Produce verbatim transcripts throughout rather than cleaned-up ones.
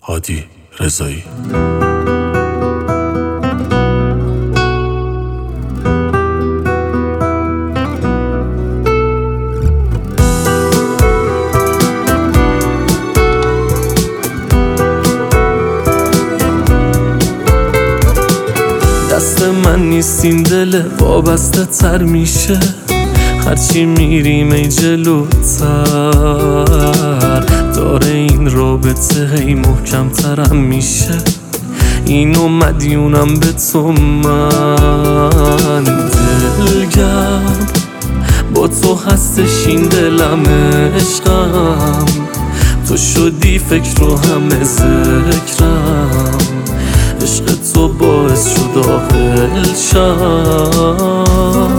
هادی رضایی. دست من نیستین دل وابسته تر میشه، هرچی میریم ای جلوتر داره این رابطه هی محکم ترم میشه. اینو مدیونم به تو من، دلگرم با تو هستش این دلم عشقم، تو شدی فکر و همه ذکرم، عشق تو باعث شد عاقل شم.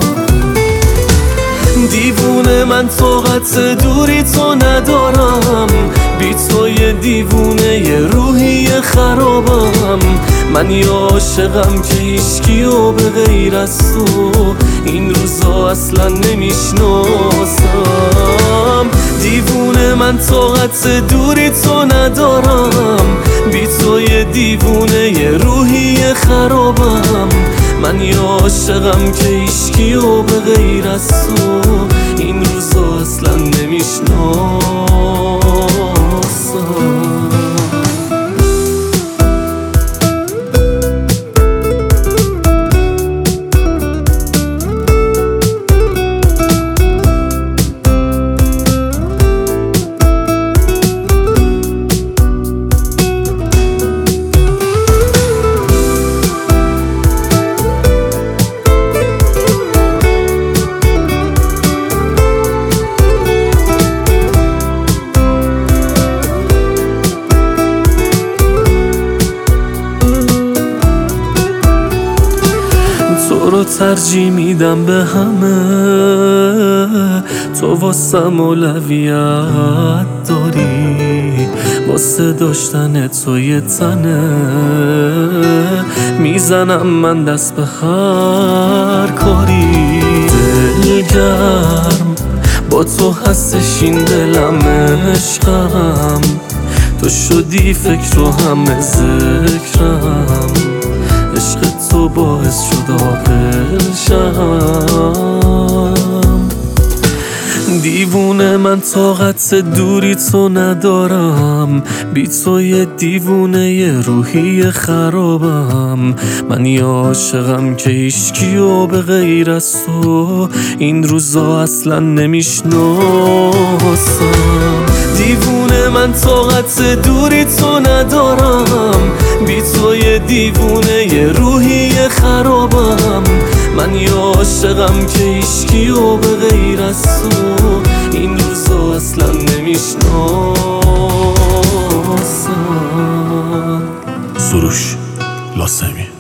دیوونه من طاقت دوری تو ندارم، بی تو یه دیوونه یه روحی خرابم. من یه عاشقم که هیچکیو به غیر از تو این روزا اصلا نمیشناسم. دیوونه من طاقت دوری تو ندارم، بی تو یه دیوونه یه روحی خرابم. من یه عاشقم که هیچکیو به غیر از تو این روزا اصلا نمیشناسم. تو رو ترجیح میدم به همه، تو واسم اولویت داری، واسه داشتن تو یه تنه میزنم من دست به هر کاری. دلگرم با تو هستش این دلم عشقم، تو شدی فکر و همه ذکرم، عشق تو باعث شد عاقل شم. دیوونه من طاقت دوری تو ندارم، بی تو یه دیوونه یه روحی خرابم. من یه عاشقم که هیچکیو به غیر از تو این روزا اصلا نمیشناسم. دیوونه من طاقت دوری تو ندارم، بی تو یه دیوونه یه روحی خرابم. من یه عاشقم که هیچکیو به غیر از تو این روزا اصلا نمیشناسم. سروش لاسمی.